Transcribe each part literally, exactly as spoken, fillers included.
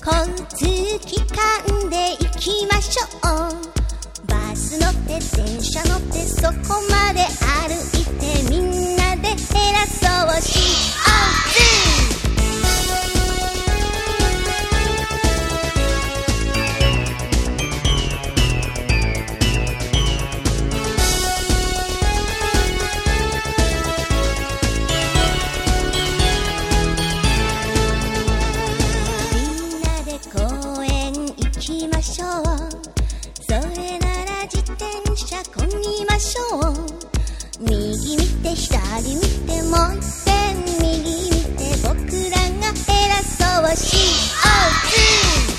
交通機関で行きましょう。バス乗って電車乗ってそこまで歩いてみんなで減らそうしよう。みんなで公園行きましょう。それなら自転車こぎましょう。右見て左見てもう一遍右見て僕らが減らそうしよう。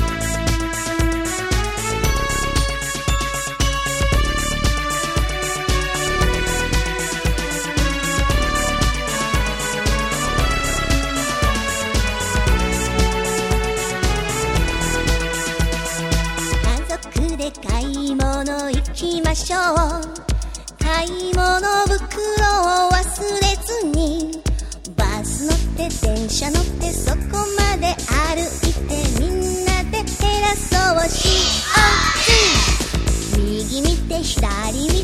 買い物行きましょう。買い物袋を忘れずに。バス乗って電車乗ってそこまで歩いてみんなで減らそうしよう。右見て左見